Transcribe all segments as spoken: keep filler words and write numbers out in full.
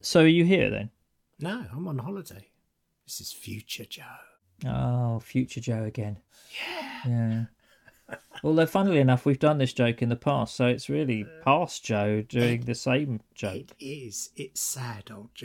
So are you here then? No, I'm on holiday. This is future Joe. Oh, future Joe again. Yeah. Yeah. Although, funnily enough, we've done this joke in the past, so it's really past Joe It doing the same joke. it is. It's sad, old Joe.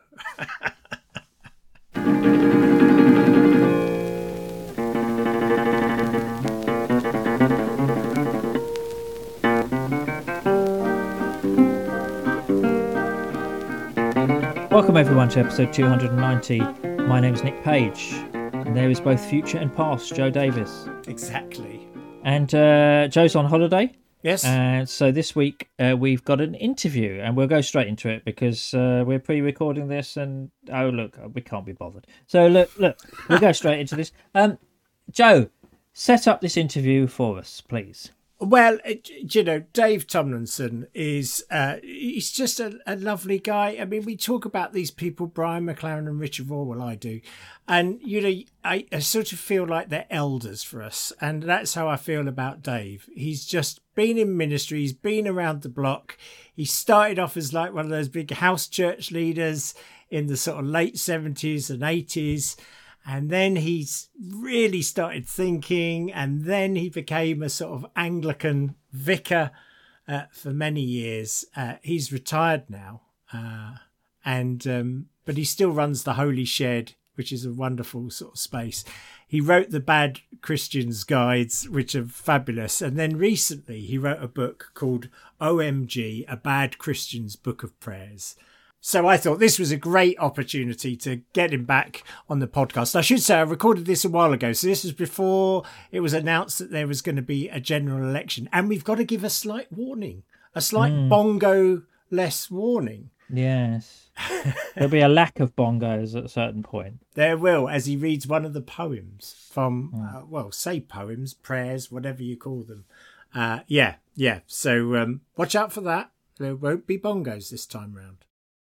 Welcome everyone to episode two hundred ninety. My name is Nick Page, and there is both future and past Joe Davis. Exactly. And uh, Joe's on holiday. Yes. And so this week uh, we've got an interview, and we'll go straight into it because uh, we're pre-recording this, and oh look, we can't be bothered. So look, look, we'll go straight into this. Um, Joe, set up this interview for us, please. Well, you know, Dave Tomlinson is, uh, he's just a, a lovely guy. I mean, we talk about these people, Brian McLaren and Richard Raw, well, I do. And, you know, I, I sort of feel like they're elders for us. And that's how I feel about Dave. He's just been in ministry. He's been around the block. He started off as like one of those big house church leaders in the sort of late seventies and eighties. And then he's really started thinking, and then he became a sort of Anglican vicar uh, for many years. Uh, he's retired now, uh, and um, but he still runs the Holy Shed, which is a wonderful sort of space. He wrote the Bad Christians Guides, which are fabulous. And then recently he wrote a book called O M G, A Bad Christian's Book of Prayers. So I thought this was a great opportunity to get him back on the podcast. I should say I recorded this a while ago. So this was before it was announced that there was going to be a general election. And we've got to give a slight warning, a slight mm. bongo-less warning. Yes. There'll be a lack of bongos at a certain point. There will, as he reads one of the poems from, mm. uh, well, say poems, prayers, whatever you call them. Uh, yeah, yeah. So um, watch out for that. There won't be bongos this time round.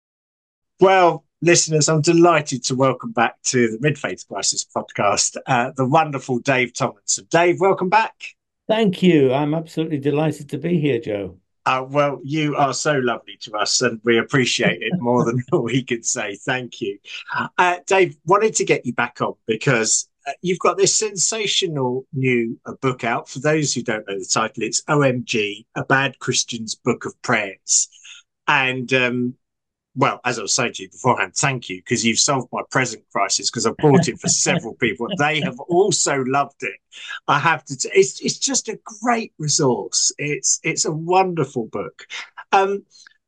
Well, listeners, I'm delighted to welcome back to the Mid-Faith Crisis podcast uh, the wonderful Dave Tomlinson. Dave, welcome back. Thank you. I'm absolutely delighted to be here, Joe. Uh, well, you are so lovely to us, and we appreciate it more than we can say. Thank you. Uh, Dave, wanted to get you back on because uh, you've got this sensational new uh, book out. For those who don't know the title, it's O M G, A Bad Christian's Book of Prayers. And um well, as I was saying to you beforehand, thank you, because you've solved my present crisis, because I've bought it for several people. They have also loved it. I have to, t- it's it's just a great resource. It's it's a wonderful book. Um,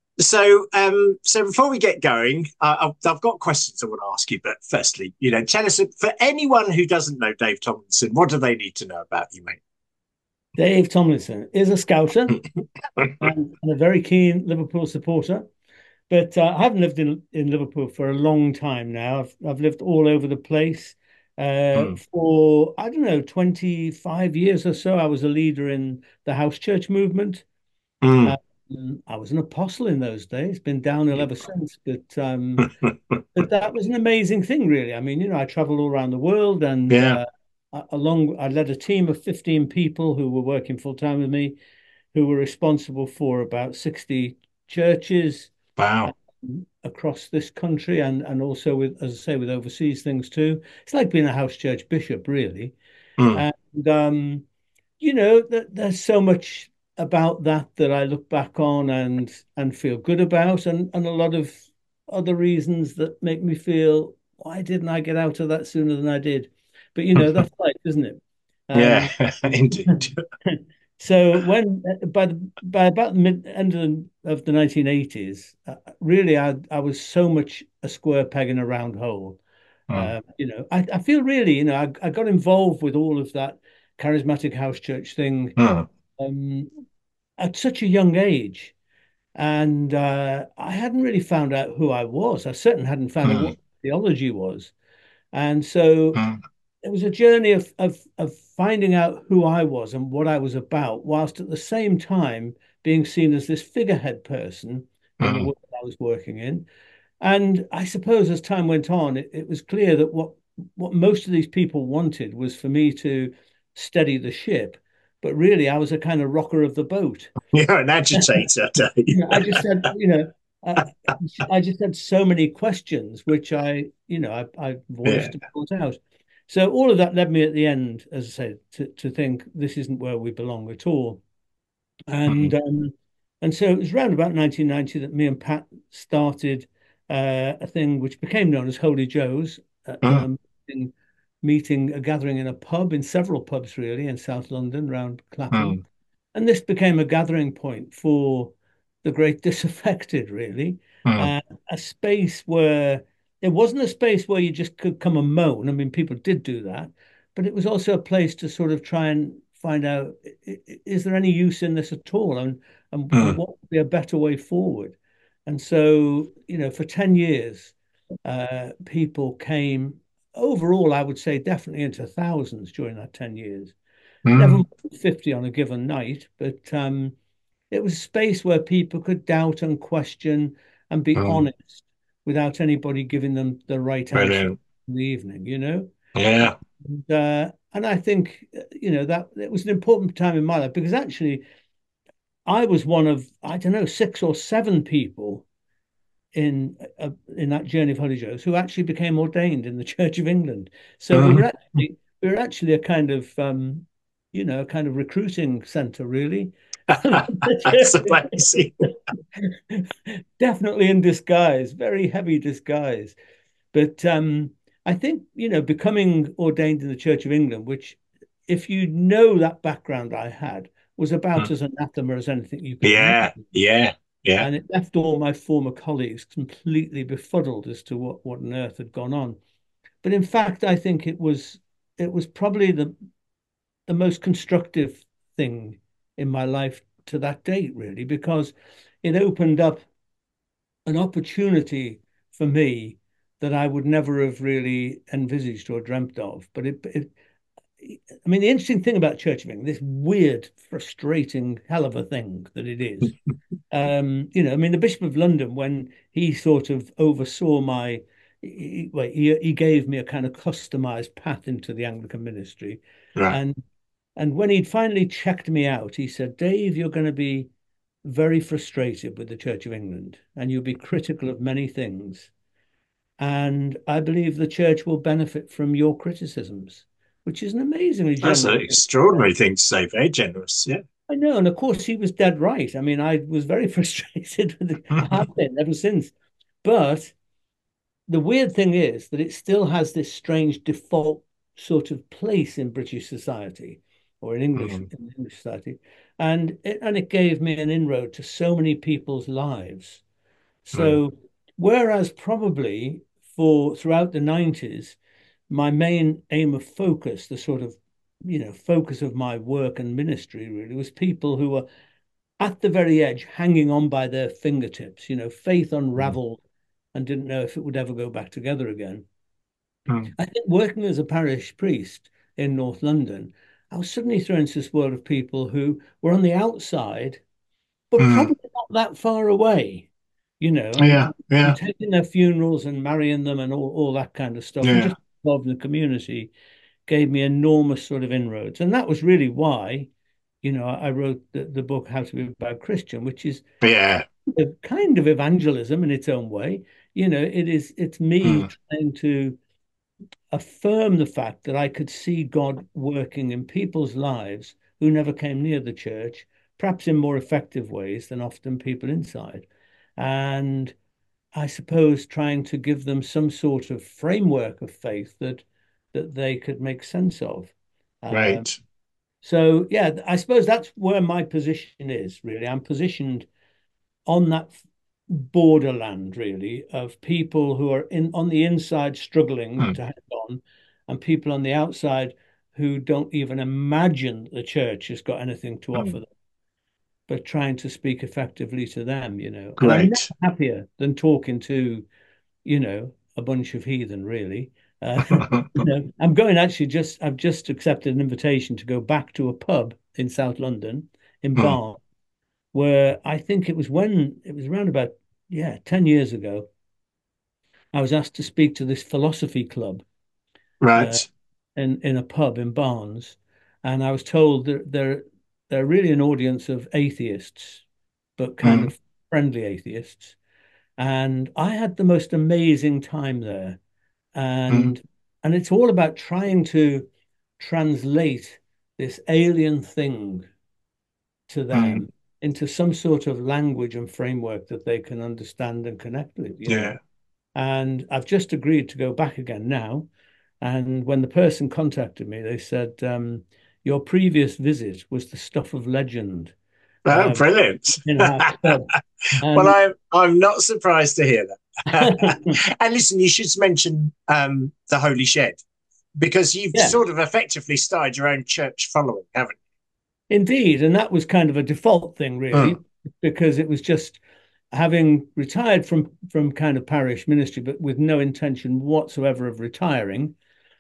so um, so before we get going, uh, I've, I've got questions I want to ask you. But firstly, you know, tell us, for anyone who doesn't know Dave Tomlinson, what do they need to know about you, mate? Dave Tomlinson is a scouser and, and a very keen Liverpool supporter. But uh, I haven't lived in, in Liverpool for a long time now. I've, I've lived all over the place. Uh, mm. For, I don't know, twenty-five years or so, I was a leader in the house church movement. Mm. Uh, I was an apostle in those days, been downhill ever since. But, um, but that was an amazing thing, really. I mean, you know, I traveled all around the world, and yeah. uh, along, I led a team of fifteen people who were working full time with me, who were responsible for about sixty churches. Wow. Across this country, and and also with, as I say, with overseas things too. It's like being a house church bishop, really. Mm. And um, you know, th- there's so much about that that I look back on and and feel good about, and and a lot of other reasons that make me feel, why didn't I get out of that sooner than I did? But you know, that's life, isn't it? Um, yeah, indeed. So when by the, by about the mid end of the, of the nineteen eighties, uh, really I I was so much a square peg in a round hole. Oh. Uh, you know, I, I feel really, you know, I, I got involved with all of that charismatic house church thing oh. um, at such a young age, and uh, I hadn't really found out who I was. I certainly hadn't found oh. out what theology was, and so. Oh. It was a journey of, of of finding out who I was and what I was about, whilst at the same time being seen as this figurehead person in mm. the work I was working in. And I suppose as time went on, it, it was clear that what what most of these people wanted was for me to steady the ship. But really, I was a kind of rocker of the boat. You're an agitator. You know, I just said, you know, I, I just had so many questions, which I, you know, I, I Yeah. voiced and brought out. So all of that led me at the end, as I said, to, to think this isn't where we belong at all. And Mm. um, and so it was around about nineteen ninety that me and Pat started uh, a thing which became known as Holy Joe's, uh, Mm. a meeting, meeting, a gathering in a pub, in several pubs really in South London, around Clapham. Mm. And this became a gathering point for the great disaffected, really. Mm. Uh, a space where it wasn't a space where you just could come and moan. I mean, people did do that, but it was also a place to sort of try and find out, is there any use in this at all? And, and, and Mm. what would be a better way forward? And so, you know, for ten years, uh, people came overall, I would say definitely into thousands during that ten years. Never more Mm. than fifty on a given night, but um, it was a space where people could doubt and question and be Mm. honest without anybody giving them the right answer Brilliant. in the evening, you know? Yeah. And, uh, and I think, uh, you know, that it was an important time in my life because actually I was one of, I don't know, six or seven people in uh, in that journey of Holy Joes who actually became ordained in the Church of England. So we were Mm. actually we were actually a kind of um, you know, a kind of recruiting center, really. That's amazing. Definitely in disguise, very heavy disguise. But um, I think, you know, becoming ordained in the Church of England, which, if you know that background I had, was about Mm. as anathema as anything you could Yeah. imagine. Yeah. Yeah. And it left all my former colleagues completely befuddled as to what, what on earth had gone on. But in fact, I think it was it was probably the the most constructive thing in my life to that date, really, because it opened up an opportunity for me that I would never have really envisaged or dreamt of. But it, it I mean, the interesting thing about Church of England, this weird, frustrating hell of a thing that it is. Um, you know, I mean, the Bishop of London, when he sort of oversaw my, he, well, he, he gave me a kind of customized path into the Anglican ministry, Right. and and when he'd finally checked me out, he said, "Dave, you're going to be very frustrated with the Church of England, and you'll be critical of many things. And I believe the church will benefit from your criticisms," which is an amazingly That's an generous thing to say. extraordinary thing to say. Very generous. Yeah. I know, and of course he was dead right. I mean, I was very frustrated with it. I have been ever since. But the weird thing is that it still has this strange default sort of place in British society or in English Mm. in English society. And it and it gave me an inroad to so many people's lives. Mm. So whereas probably for throughout the nineties, my main aim of focus, the sort of, you know, focus of my work and ministry really was people who were at the very edge, hanging on by their fingertips, you know, faith Mm. unraveled and didn't know if it would ever go back together again. Mm. I think working as a parish priest in North London, I was suddenly thrown into this world of people who were on the outside, but Mm. probably not that far away, you know, Yeah. and, and Yeah. taking their funerals and marrying them and all, all that kind of stuff, and Yeah. just involved in the community gave me enormous sort of inroads. And that was really why, you know, I wrote the, the book, How to Be a Bad Christian, which is Yeah. a kind of evangelism in its own way. You know, it is, it's me Mm. trying to affirm the fact that I could see God working in people's lives who never came near the church, perhaps in more effective ways than often people inside. And I suppose trying to give them some sort of framework of faith that that they could make sense of. Um, Right. so yeah, I suppose that's where my position is really. I'm positioned on that borderland really of people who are in on the inside struggling Mm. to hang on, and people on the outside who don't even imagine that the church has got anything to offer Mm. them, but trying to speak effectively to them, you know. And I'm never Great. happier than talking to, you know, a bunch of heathen, really. Uh, you know, I'm going actually just, I've just accepted an invitation to go back to a pub in South London in Mm. Barn, where I think it was when it was around about, yeah, ten years ago, I was asked to speak to this philosophy club uh, Right. in, in a pub in Barnes. And I was told that they're, they're really an audience of atheists, but kind Mm. of friendly atheists. And I had the most amazing time there. mm, And and it's all about trying to translate this alien thing to mm, them into some sort of language and framework that they can understand and connect with, you know. yeah. And I've just agreed to go back again now. And when the person contacted me, they said, um, your previous visit was the stuff of legend. Oh, Um, brilliant. in half said. Well, And I'm I'm not surprised to hear that. And listen, you should mention um, the Holy Shed because you've yeah, sort of effectively started your own church following, haven't indeed. And that was kind of a default thing, you? Mm, really, because it was just having retired from from kind of parish ministry, but with no intention whatsoever of retiring.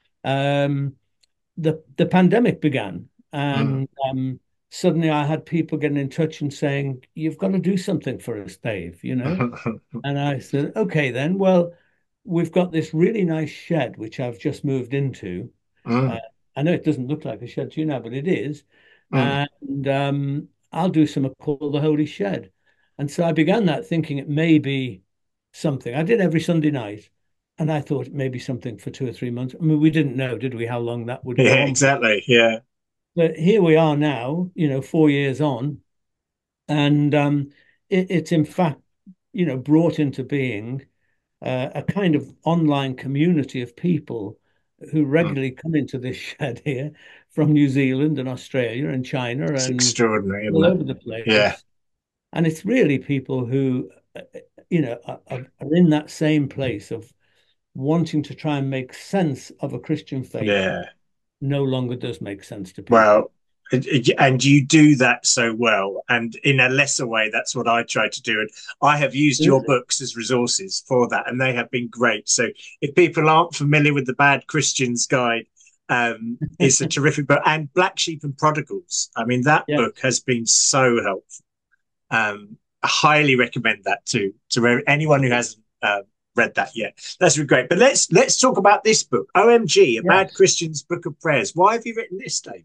Um, the the pandemic began, mm, and um, suddenly I had people getting in touch and saying, "You've got to do something for us, Dave," you know. And I said, "Okay, then. Well, we've got this really nice shed which I've just moved into. Uh, mm, I know it doesn't look like a shed to you now, but it is. mm. And um, I'll do something called the Holy Shed." And so I began that thinking it may be something. I did every Sunday night, and I thought it may be something for two or three months. I mean, we didn't know, did we, how long that would go Yeah, on for? exactly. Yeah. But here we are now, you know, four years on, and um, it, it's in fact, you know, brought into being uh, a kind of online community of people who Mm. regularly come into this shed here from New Zealand and Australia and China It's and extraordinary, isn't all it? over the Yeah. place. And it's really people who, uh, you know, are, are in that same place of wanting to try and make sense of a Christian faith Yeah. no longer does make sense to people. Well, and you do that so well. And in a lesser way, that's what I try to do. And I have used your Absolutely. books as resources for that, and they have been great. So if people aren't familiar with the Bad Christians Guide, um, it's a terrific book. And Black Sheep and Prodigals. I mean, that Yes. book has been so helpful. Um, I highly recommend that to to anyone who hasn't uh, read that yet. That's really great. But let's let's talk about this book, O M G, A Bad Yes. Christian's Book of Prayers. Why have you written this, Dave?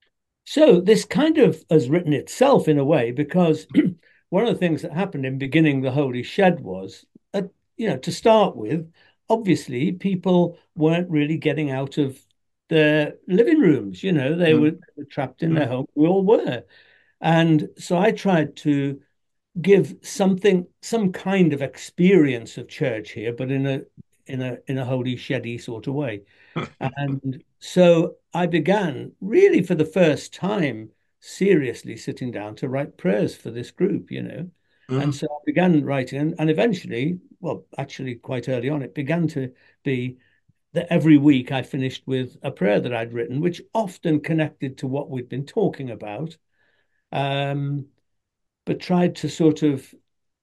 So this kind of has written itself in a way because one of the things that happened in beginning the Holy Shed was, uh, you know, to start with, obviously people weren't really getting out of their living rooms. You know, they were, Mm, they were trapped in their mm, home. We all were, and so I tried to give something, some kind of experience of church here, but in a in a in a holy sheddy sort of way. And so I began really for the first time seriously sitting down to write prayers for this group, you know. And mm. so I began writing, and, and eventually, well, actually, quite early on, it began to be that every week I finished with a prayer that I'd written, which often connected to what we'd been talking about, um, but tried to sort of,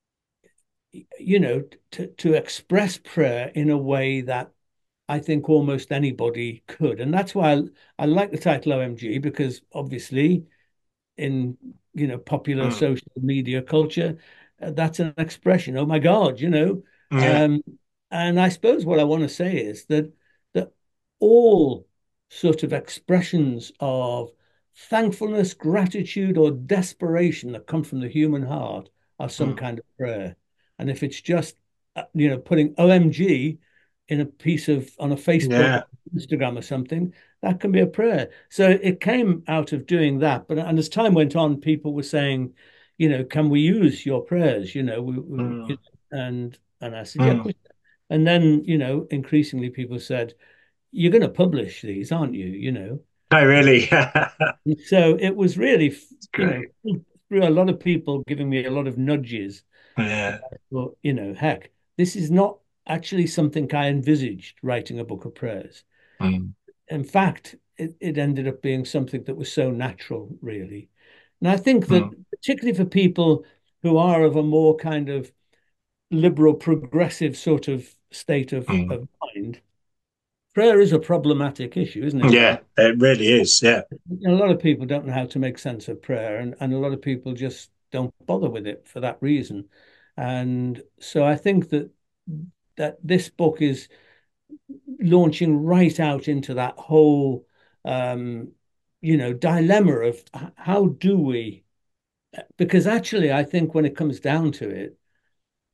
you know, to, to express prayer in a way that I think almost anybody could. And that's why I, I like the title O M G, because obviously in, you know, popular Mm, social media culture, uh, that's an expression. Oh my God, you know. yeah, Um, and I suppose what I want to say is that that all sort of expressions of thankfulness, gratitude, or desperation that come from the human heart are some mm, kind of prayer. And if it's just, uh, you know, putting O M G in a piece of on a Facebook or yeah, Instagram or something, that can be a prayer. So it came out of doing that. But and as time went on, people were saying, you know, can we use your prayers? You know, we, we, mm, and and I said, yeah, of mm. course. And then, you know, increasingly people said, you're going to publish these, aren't you? You know. I really, And so it was really, it's you know, great. through a lot of people giving me a lot of nudges. Yeah, Well, you know, heck, this is not actually something I envisaged writing a book of prayers. mm, In fact, it, it ended up being something that was so natural, really. And I think that mm, particularly for people who are of a more kind of liberal, progressive sort of state of, mm. of mind, prayer is a problematic issue, isn't it, Yeah, really? it really is. Yeah. A lot of people don't know how to make sense of prayer, and, and a lot of people just don't bother with it for that reason. And so I think that that this book is launching right out into that whole um, you know, dilemma of how do we, because actually I think when it comes down to it,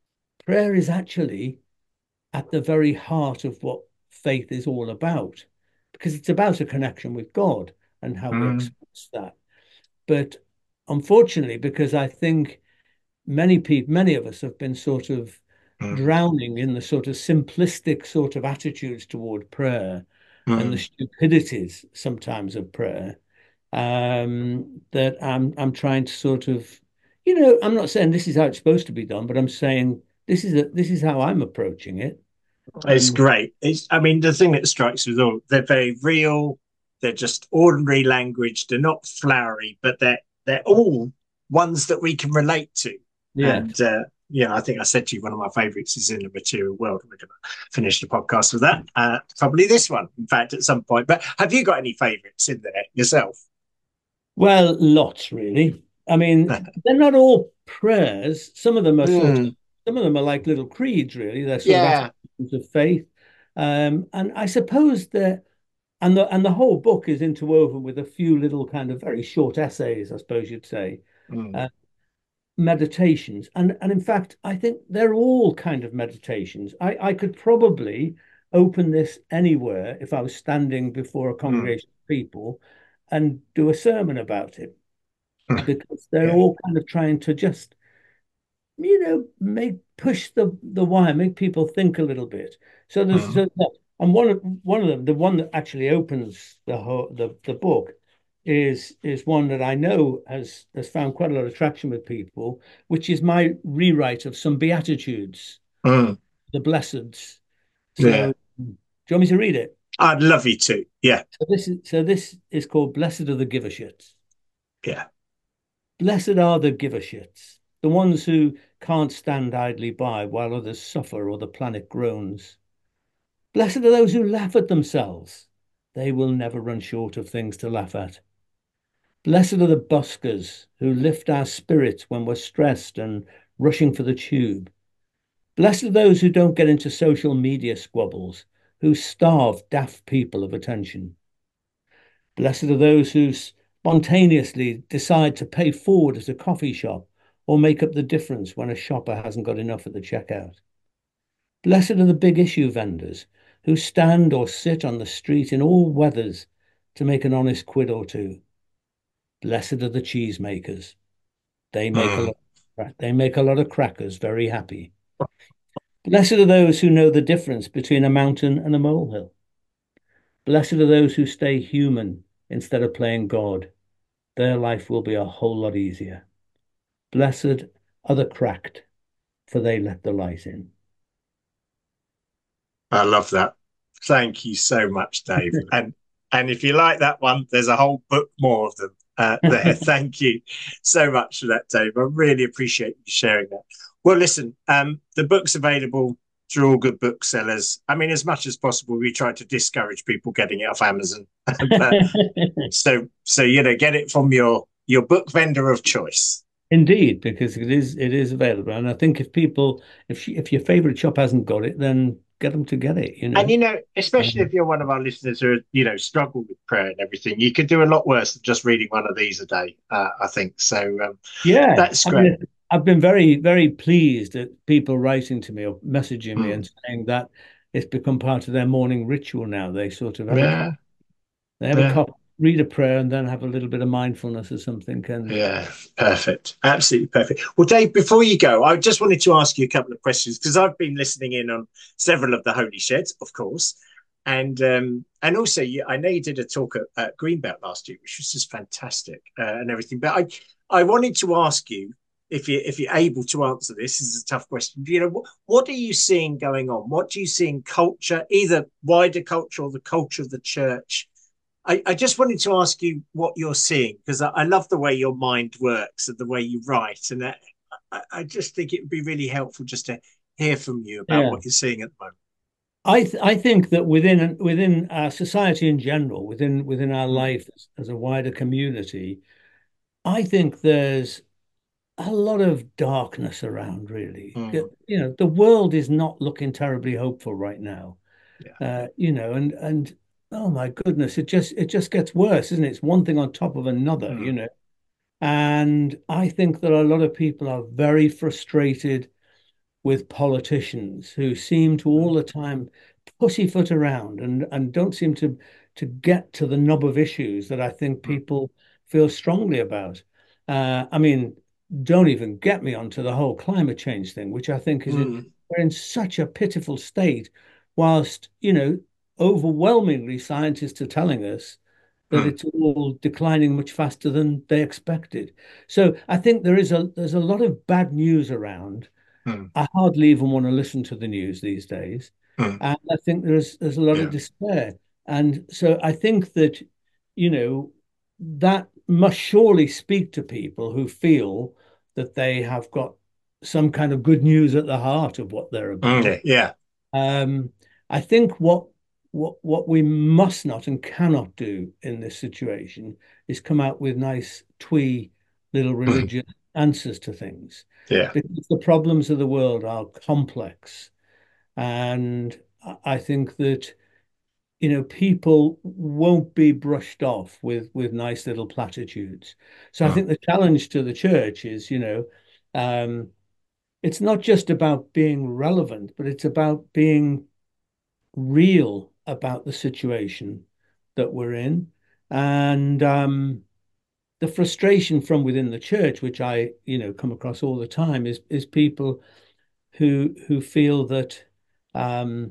prayer is actually at the very heart of what faith is all about, because it's about a connection with God and how we Mm, express that. But unfortunately, because I think many people, many of us have been sort of mm, drowning in the sort of simplistic sort of attitudes toward prayer and the mm. stupidities sometimes of prayer, um, that I'm I'm trying to sort of, you know, I'm not saying this is how it's supposed to be done, but I'm saying this is a, this is how I'm approaching it. It's And great. It's, I mean, the thing that strikes me is all they're very real. They're just ordinary language. They're not flowery, but they're they're all ones that we can relate to. yeah, And uh, yeah, I think I said to you one of my favourites is In the Material World. We're going to finish the podcast with that. Uh, probably this one, in fact, at some point. But have you got any favourites in there yourself? well, lots really. I mean, they're not all prayers. Some of them are sort of, Mm, some of them are like little creeds, really. They're sort of yeah. attitudes of faith. Um, and I suppose that, and the and the whole book is interwoven with a few little kind of very short essays, I suppose you'd say, Mm, uh, meditations. And and in fact, I think they're all kind of meditations. I, I could probably open this anywhere if I was standing before a mm, congregation of people and do a sermon about it, mm. because they're Yeah. all kind of trying to just, you know, make push the the wire, make people think a little bit. So there's Mm, so, and one of one of them, the one that actually opens the whole the the book, is is one that I know has has found quite a lot of traction with people, which is my rewrite of some Beatitudes, mm. the Blesseds. Yeah. So, do you want me to read it? I'd love you to. Yeah. So this is so this is called Blessed are the Giver Shits. Yeah. Blessed are the giver shits, the ones who can't stand idly by while others suffer or the planet groans. Blessed are those who laugh at themselves. They will never run short of things to laugh at. Blessed are the buskers who lift our spirits when we're stressed and rushing for the tube. Blessed are those who don't get into social media squabbles, who starve daft people of attention. Blessed are those who spontaneously decide to pay forward at a coffee shop or make up the difference when a shopper hasn't got enough at the checkout. Blessed are the big issue vendors who stand or sit on the street in all weathers to make an honest quid or two. Blessed are the cheesemakers. They make a Mm. lot, they make a lot of crackers very happy. Blessed are those who know the difference between a mountain and a molehill. Blessed are those who stay human instead of playing God. Their life will be a whole lot easier. Blessed are the cracked, for they let the light in. I love that. Thank you so much, Dave. And and if you like that one, there's a whole book more of them uh, there. Thank you so much for that, Dave. I really appreciate you sharing that. Well, listen, um, the book's available through all good booksellers. I mean, as much as possible, we try to discourage people getting it off Amazon. But so so you know, get it from your your book vendor of choice. Indeed, because it is it is available, and I think if people, if if your favorite shop hasn't got it, then get them to get it. You And know. you know, especially Um, if you're one of our listeners who you know struggle with prayer and everything, you could do a lot worse than just reading one of these a day. Uh, I think so. Um, yeah, that's I great. mean, I've been very very pleased at people writing to me or messaging me Mm. and saying that it's become part of their morning ritual now. They sort of have a Yeah, they have a yeah, cup, read a prayer, and then have a little bit of mindfulness or something. And yeah. Perfect. Absolutely perfect. Well, Dave, before you go, I just wanted to ask you a couple of questions because I've been listening in on several of the Holy Sheds, of course, and um, and also you, I know you did a talk at, at Greenbelt last year, which was just fantastic uh, and everything. But I I wanted to ask you if you if you're able to answer this. This is a tough question. You know, what, what are you seeing going on? What do you see in culture, either wider culture or the culture of the church? I, I just wanted to ask you what you're seeing because I, I love the way your mind works and the way you write, and that, I, I just think it would be really helpful just to hear from you about yeah. what you're seeing at the moment. I th I think that within within our society in general, within within our Mm, life as, as a wider community, I think there's a lot of darkness around, really. mm, You know, the world is not looking terribly hopeful right now. yeah. Uh, you know, and and oh my goodness, it just it just gets worse, isn't it? It's one thing on top of another, you Mm, know. And I think that a lot of people are very frustrated with politicians who seem to all the time pussyfoot around and, and don't seem to, to get to the nub of issues that I think people feel strongly about. Uh, I mean, don't even get me onto the whole climate change thing, which I think is in, Mm. we're in such a pitiful state, whilst, you know, overwhelmingly scientists are telling us that Mm. it's all declining much faster than they expected. So I think there is a there's a lot of bad news around. Mm. I hardly even want to listen to the news these days. Mm. And I think there's there's a lot of Yeah. despair. And so I think that, you know, that must surely speak to people who feel that they have got some kind of good news at the heart of what they're about. Mm. Yeah. Um, I think what what what we must not and cannot do in this situation is come out with nice twee little Mm. religious answers to things, Yeah. because the problems of the world are complex, and I I think that, you know, people won't be brushed off with with nice little platitudes. So I Mm. think the challenge to the church is, you know, um, it's not just about being relevant, but it's about being real about the situation that we're in. And um, the frustration from within the church, which I, you know, come across all the time, is is people who who feel that um,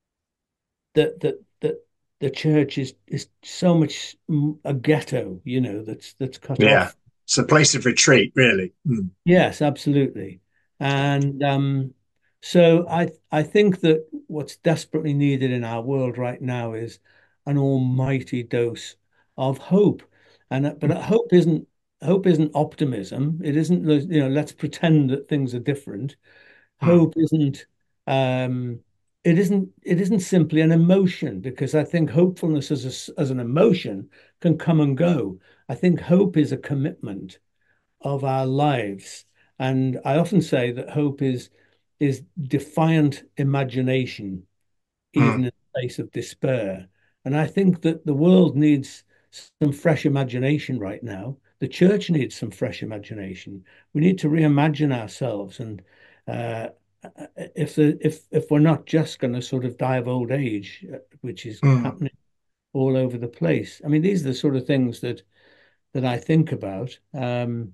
that that that the church is is so much a ghetto, you know, that's that's cut Yeah. off. It's a place of retreat, really. Mm. Yes, absolutely. And um, so I I think that what's desperately needed in our world right now is an almighty dose of hope. And uh, but Mm. hope isn't hope isn't optimism. It isn't, you know, let's pretend that things are different. Mm. Hope isn't um it isn't it isn't simply an emotion, because I think hopefulness as a, as an emotion can come and go. I think hope is a commitment of our lives. And I often say that hope is is defiant imagination, Mm. even in the face of despair. And I think that the world needs some fresh imagination right now. The church needs some fresh imagination. We need to reimagine ourselves. And uh, if the if if we're not just going to sort of die of old age, uh, which is Mm. happening all over the place. I mean, these are the sort of things that that I think about. Um,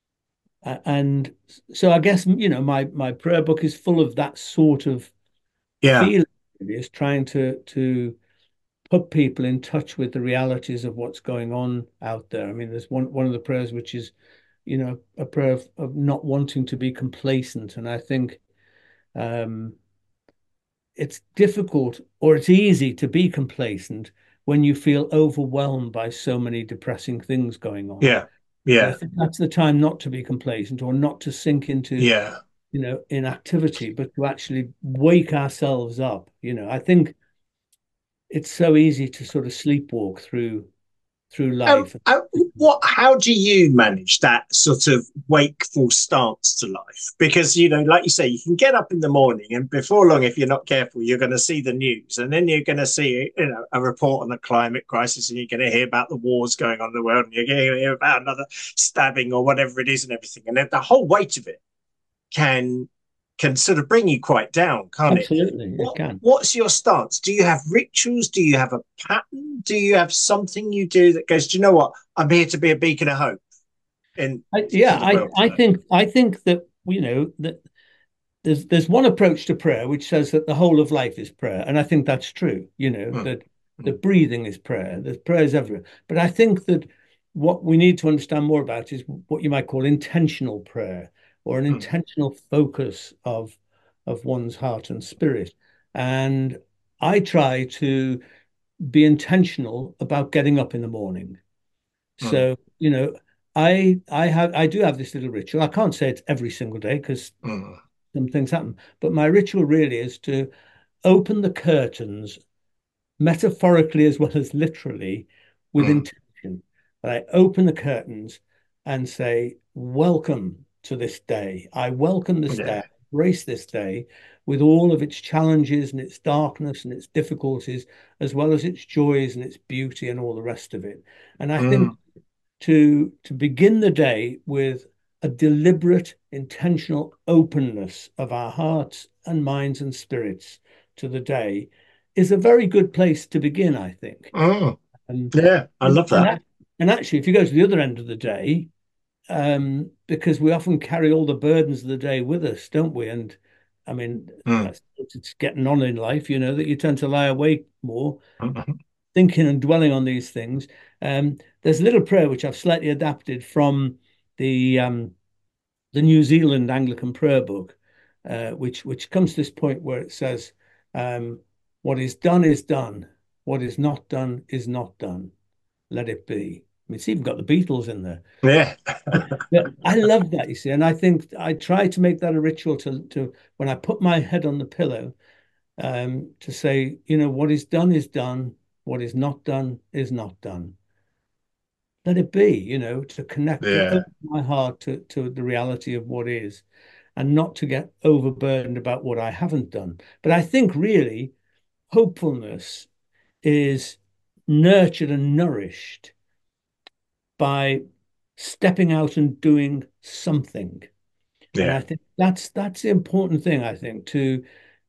and so I guess, you know, my my prayer book is full of that sort of Yeah. feeling. Is trying to to put people in touch with the realities of what's going on out there. I mean, there's one one of the prayers which is, you know, a prayer of, of not wanting to be complacent. And I think um, it's difficult, or it's easy to be complacent when you feel overwhelmed by so many depressing things going on. Yeah. And I Yeah. think that's the time not to be complacent, or not to sink into, Yeah. you know, inactivity, but to actually wake ourselves up. You know, I think it's so easy to sort of sleepwalk through through Um, life. uh, what? How do you manage that sort of wakeful stance to life? Because you know, like you say, you can get up in the morning, and before long, if you're not careful, you're going to see the news, and then you're going to see, you know, a report on the climate crisis, and you're going to hear about the wars going on in the world, and you're going to hear about another stabbing or whatever it is, and everything, and then the whole weight of it can can sort of bring you quite down, can't it? Absolutely, it What can. what's your stance? Do you have rituals? Do you have a pattern? Do you have something you do that goes, do you know what? I'm here to be a beacon of hope in I, to yeah, the I world I today. think I think that, you know, that there's there's one approach to prayer which says that the whole of life is prayer, and I think that's true. You know, Mm. that the Mm. breathing is prayer. There's prayers everywhere. But I think that what we need to understand more about is what you might call intentional prayer, or an Mm. intentional focus of of one's heart and spirit. And I try to be intentional about getting up in the morning. Mm. So, you know, I I have I do have this little ritual. I can't say it's every single day because Mm. some things happen, but my ritual really is to open the curtains, metaphorically as well as literally, with Mm. intention. I open the curtains and say, "Welcome to this day. I welcome this day, Yeah. embrace this day with all of its challenges and its darkness and its difficulties, as well as its joys and its beauty and all the rest of it." And I think Mm. to to begin the day with a deliberate, intentional openness of our hearts and minds and spirits to the day is a very good place to begin, I think. Oh, Um, yeah, I love and, that. and actually, if you go to the other end of the day, um, because we often carry all the burdens of the day with us, don't we? And I mean, Mm. it's getting on in life, you know, that you tend to lie awake more, Mm-hmm. thinking and dwelling on these things. Um, there's a little prayer which I've slightly adapted from the um, the New Zealand Anglican Prayer Book, uh, which which comes to this point where it says, um, "What is done is done. What is not done is not done. Let it be." I mean, it's even got the Beatles in there. Yeah. Yeah, I love that, you see, and I think I try to make that a ritual to to when I put my head on the pillow, um, to say, you know, what is done is done. What is not done is not done. Let it be, you know, to connect, to Yeah. open my heart to, to the reality of what is, and not to get overburdened about what I haven't done. But I think really hopefulness is nurtured and nourished by stepping out and doing something. And Yeah. I think that's that's the important thing, I think, to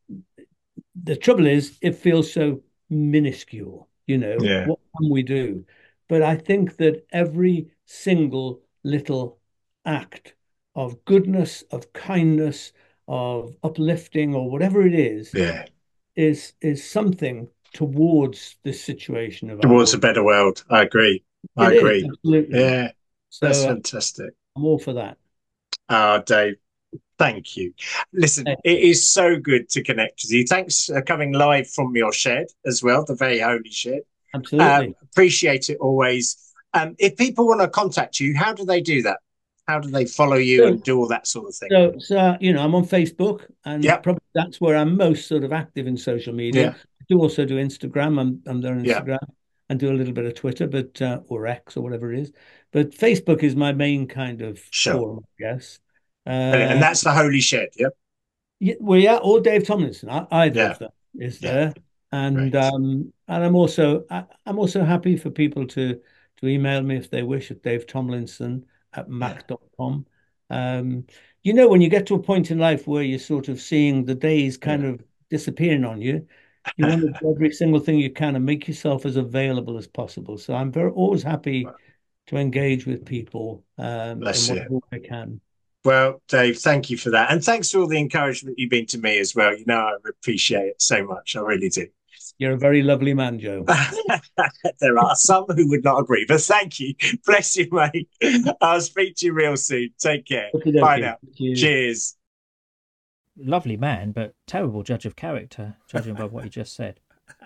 the trouble is it feels so minuscule, you know, Yeah. what can we do? But I think that every single little act of goodness, of kindness, of uplifting, or whatever it is, Yeah. is is something towards this situation of Towards a ours. better world. I agree. I It is, agree. absolutely. Yeah. That's So uh, fantastic. I'm all for that. Oh, Dave, thank you. Listen, Eh, it is so good to connect with you. Thanks for coming live from your shed as well, the very holy shed. Um, Absolutely. appreciate it always. Um, if people want to contact you, how do they do that? How do they follow you So, and do all that sort of thing? so, so you know, I'm on Facebook, and Yeah. probably that's where I'm most sort of active in social media. Yeah. I do also do Instagram. I'm I'm there on Yeah. Instagram, and do a little bit of Twitter, but uh, or X or whatever it is. But Facebook is my main kind of Sure. forum, I guess. Brilliant. And Uh, that's the holy shed. Yep. yeah, well, yeah, or Dave Tomlinson. I, either Yeah. of them is Yeah. there, and Great. um, and I'm also I, I'm also happy for people to to email me if they wish at Dave Tomlinson at Yeah. mac dot com. Um, you know, when you get to a point in life where you're sort of seeing the days kind Yeah. of disappearing on you, you want to do every single thing you can and make yourself as available as possible. So I'm very always happy to engage with people um, in Bless you. whatever way I can. Well, Dave, thank you for that. And thanks for all the encouragement you've been to me as well. You know, I appreciate it so much. I really do. You're a very lovely man, Joe. There are some who would not agree, but thank you. Bless you, mate. I'll speak to you real soon. Take care. Okay, Bye okay. now. Thank you. Cheers. Lovely man, but terrible judge of character, judging by what he just said.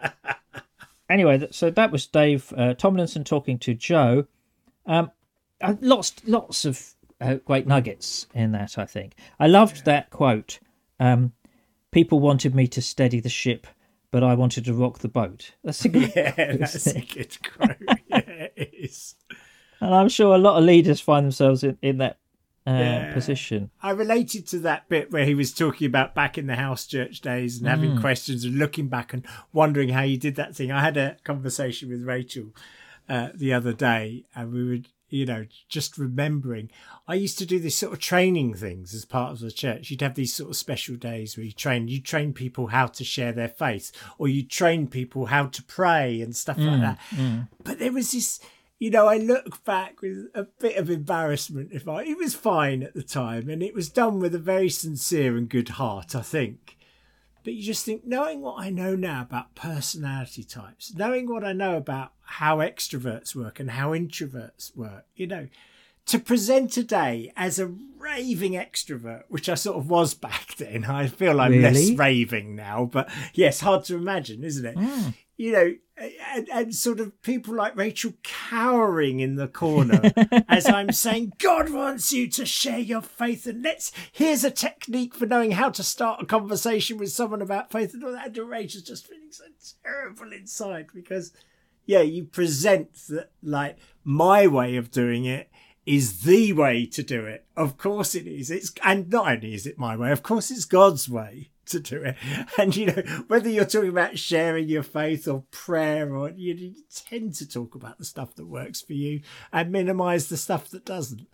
Anyway, so that was Dave uh, Tomlinson talking to Joe. Um, lots, lots of uh, great nuggets in that, I think. I loved yeah. that quote. Um, People wanted me to steady the ship, but I wanted to rock the boat. That's a good yeah, that's a good quote. Yeah, it is. And I'm sure a lot of leaders find themselves in, in that uh, yeah. position. I related to that bit where he was talking about back in the house church days and having mm. questions and looking back and wondering how you did that thing. I had a conversation with Rachel uh, the other day, and we were, you know, just remembering. I used to do this sort of training things as part of the church. You'd have these sort of special days where you train, you train people how to share their faith, or you train people how to pray and stuff mm. like that. Mm. But there was this, you know, I look back with a bit of embarrassment. If I, it was fine at the time, and it was done with a very sincere and good heart, I think. But you just think, knowing what I know now about personality types, knowing what I know about how extroverts work and how introverts work, you know, to present today as a raving extrovert, which I sort of was back then. I feel I'm really? less raving now, but yes, hard to imagine, isn't it? Mm. You know, and, and sort of people like Rachel cowering in the corner as I'm saying, God wants you to share your faith, and let's, here's a technique for knowing how to start a conversation with someone about faith, and all that. And Rachel's just feeling so terrible inside because, yeah, you present that like my way of doing it is the way to do it. Of course it is. It's, and not only is it my way, of course it's God's way to do it. And, you know, whether you're talking about sharing your faith or prayer, or you, you tend to talk about the stuff that works for you and minimize the stuff that doesn't.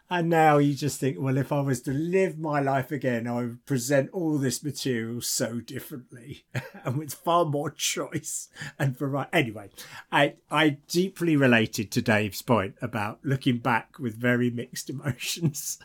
And now you just think, well, if I was to live my life again, I would present all this material so differently and with far more choice and variety. Anyway, I, I deeply related to Dave's point about looking back with very mixed emotions.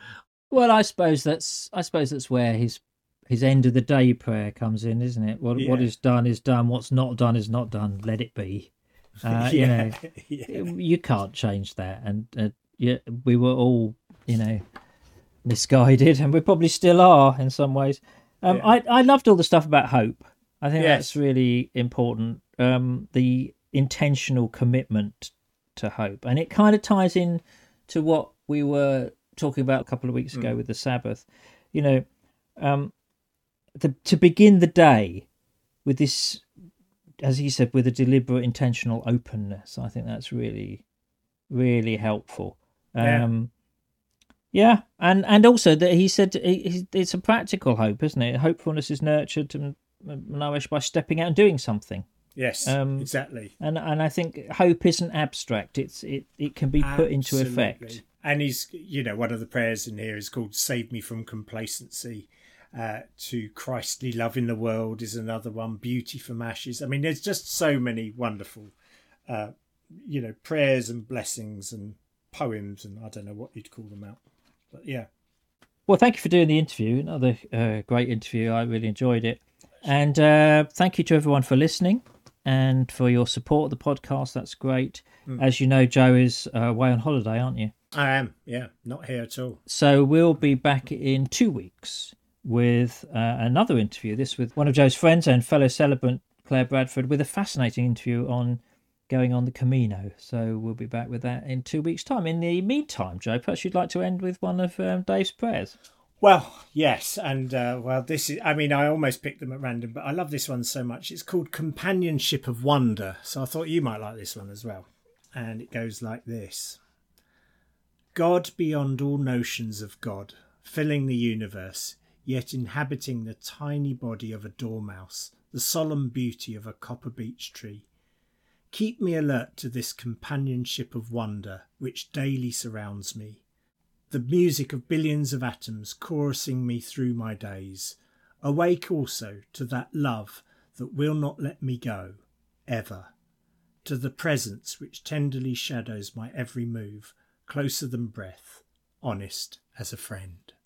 Well, I suppose that's I suppose that's where his his end of the day prayer comes in, isn't it? What Yeah. what is done is done. What's not done is not done. Let it be. Uh, yeah, you know, yeah. you can't change that. And uh, yeah, we were all, you know, misguided, and we probably still are in some ways. Um, Yeah. I I loved all the stuff about hope. I think Yes. that's really important. Um, the intentional commitment to hope, and it kind of ties in to what we were talking about a couple of weeks ago Mm. with the Sabbath. You know, um, the, to begin the day with this, as he said, with a deliberate, intentional openness. I think that's really, really helpful. Yeah. Um, yeah, and and also that he said he, it's a practical hope, isn't it? Hopefulness is nurtured and nourished by stepping out and doing something. Yes, Um, exactly. And and I think hope isn't abstract. It's it, it can be put into effect. Absolutely. And he's, you know, one of the prayers in here is called "Save Me from Complacency." Uh, to Christly love in the world is another one. Beauty from ashes. I mean, there's just so many wonderful, uh, you know, prayers and blessings and poems, and I don't know what you'd call them out, but yeah. Well, thank you for doing the interview. Another uh, great interview. I really enjoyed it. And uh, thank you to everyone for listening and for your support of the podcast. That's great. Mm. As you know, Joe is uh, away on holiday, aren't you? I am, yeah, not here at all. So we'll be back in two weeks with uh, another interview. This with one of Joe's friends and fellow celebrant, Claire Bradford, with a fascinating interview on going on the Camino. So we'll be back with that in two weeks' time. In the meantime, Joe, perhaps you'd like to end with one of um, Dave's prayers. Well, yes, and uh, well, this is, I mean, I almost picked them at random, but I love this one so much. It's called Companionship of Wonder, so I thought you might like this one as well. And it goes like this. God beyond all notions of God, filling the universe, yet inhabiting the tiny body of a dormouse, the solemn beauty of a copper beech tree. Keep me alert to this companionship of wonder which daily surrounds me. The music of billions of atoms chorusing me through my days. Awake also to that love that will not let me go, ever. To the presence which tenderly shadows my every move, closer than breath, honest as a friend.